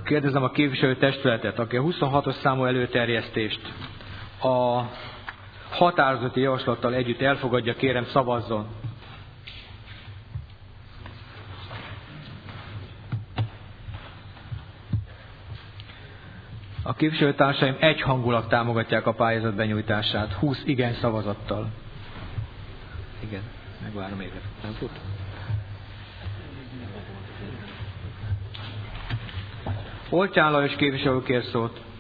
kérdezem a képviselő testületet, aki a 26-os számú előterjesztést a határozati javaslattal együtt elfogadja, kérem szavazzon. A képviselőtársaim egyhangulag támogatják a pályázat benyújtását, 20 igen szavazattal. Igen, megvárom még. Nem fut? Oltyán Lajos képviselő kér szót.